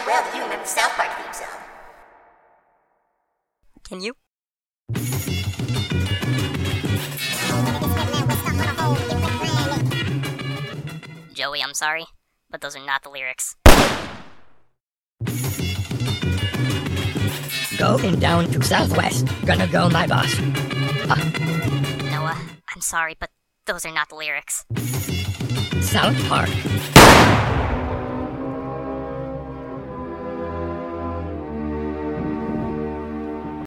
How well do you remember the South Park theme song? Can you? Joey, I'm sorry, but those are not the lyrics. Going down to Southwest, gonna go my boss. Noah, I'm sorry, but those are not the lyrics. South Park.